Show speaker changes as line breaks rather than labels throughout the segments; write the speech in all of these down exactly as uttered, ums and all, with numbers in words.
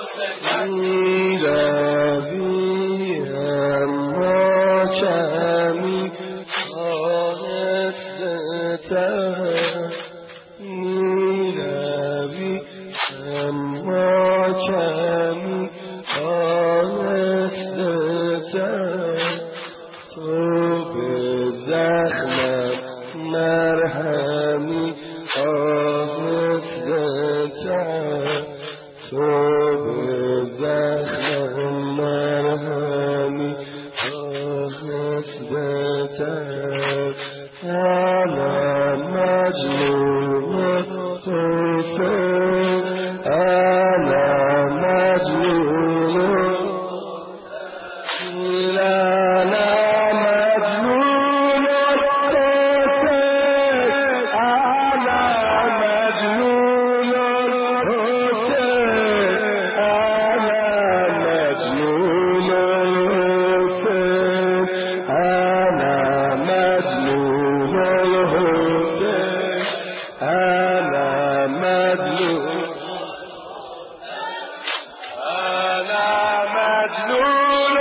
میروی اما کمی آهسته تر، میروی اما کمی آهسته تر، تو به زخمم مرهمی آهسته تر، تو به زخمم مرهمی آهسته تر. انا مجنون حسین، انا مجنون، انا مجنون حسین، انا مجنون حسین، انا مجنون حسین، انا مجنون حسین، انا مجنون، انا مجنون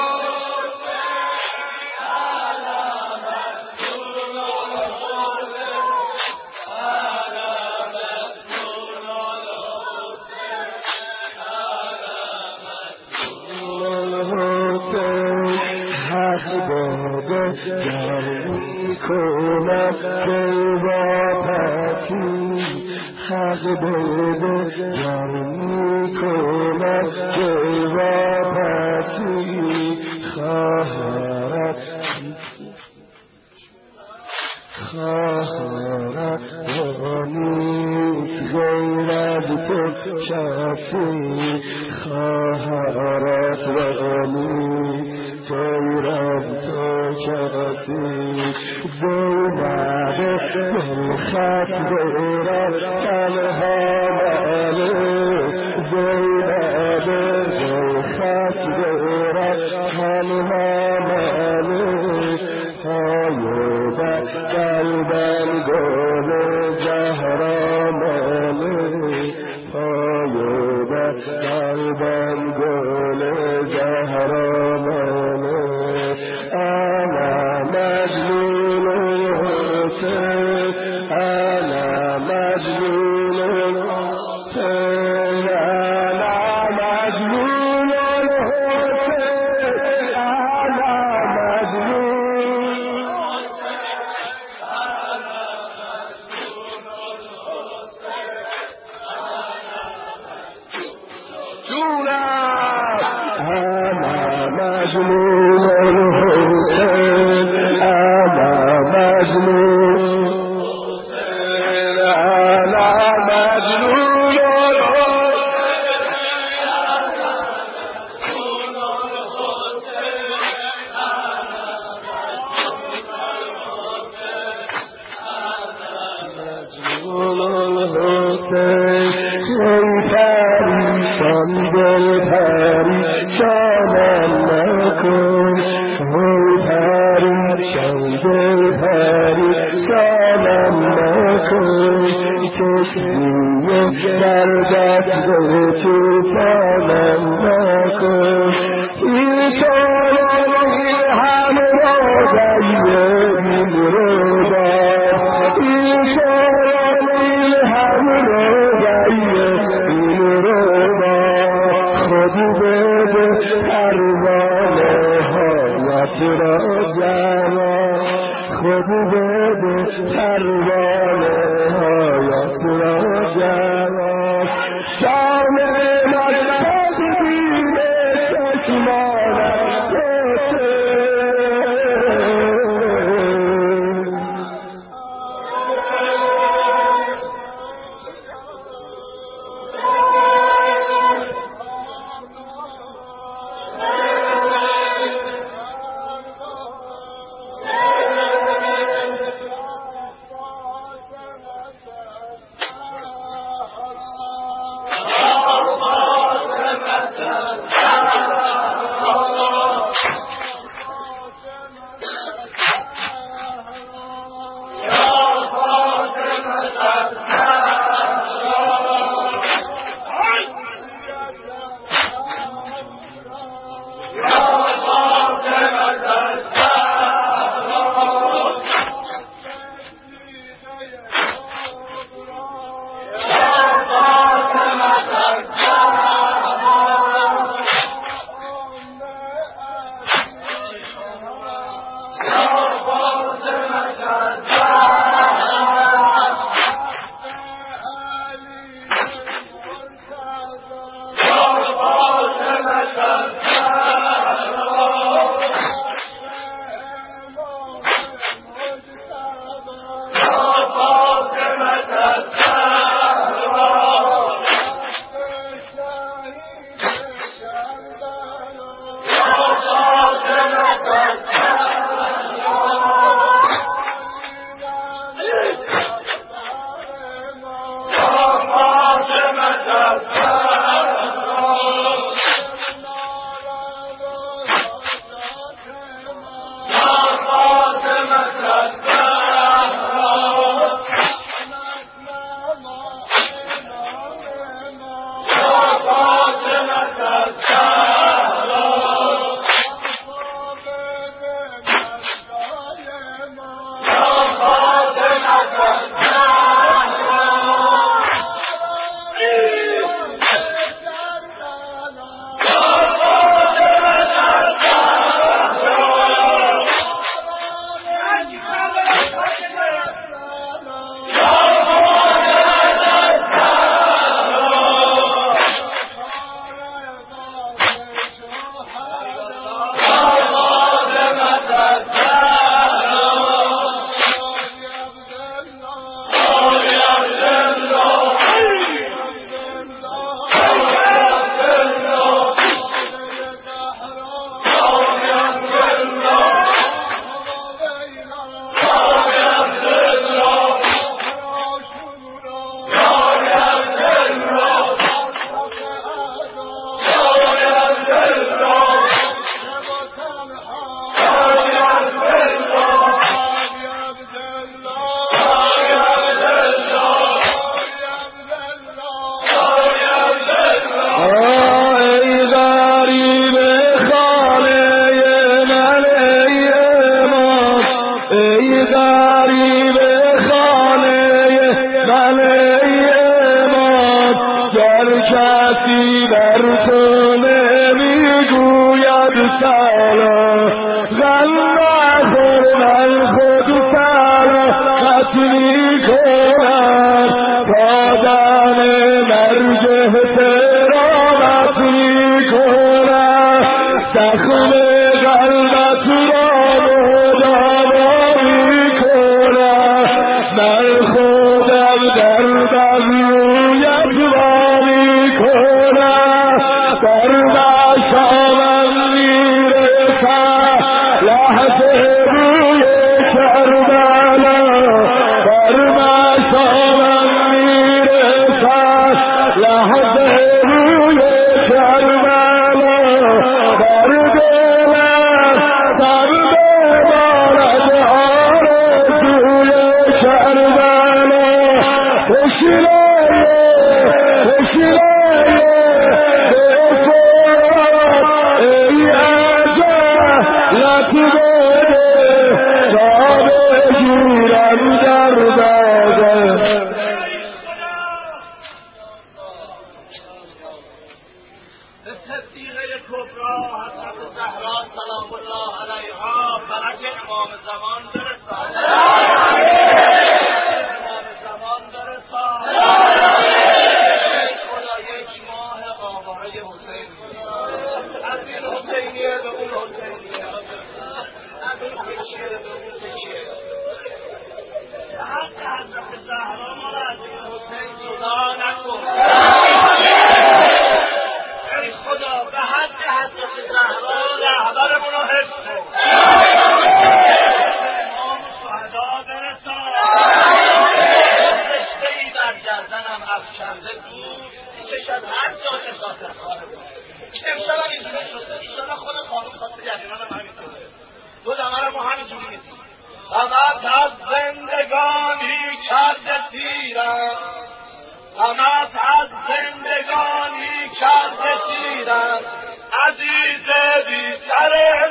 حق بابا گرمی کنم بیوا پسی، حق بابا گرمی کنم بیوا پسی، خواهرت خواهرت نیست غیر از تو کسی، خواهرت نیست غیر از تو کسی، زینب دلخط دورت تنها منه، زینب دلخط دورت تنها منه، پایوبه قلبم گل زهرامانه، پایوبه قلبم گل زهرامانه، انا مجنون حسین، انا مجنون حسین، انا مجنون حسین، انا مجنون، جونم، انا مجنون حسین، انا مجنون حسین، انا مجنون حسین، ای پریشان دل پریشانم نکن، ای پریشان دل پریشانم نکن، کشتی دردت به توفانم نکن، این طوری هم را دیگه این رو دار، این طوری هم را دیگه این رو دار، خود بده پروانه هایت را جوان، خود بده پروانه هایت را جوان، شام من تقدیم چشمانم
شهر شیرم عزیز بی سر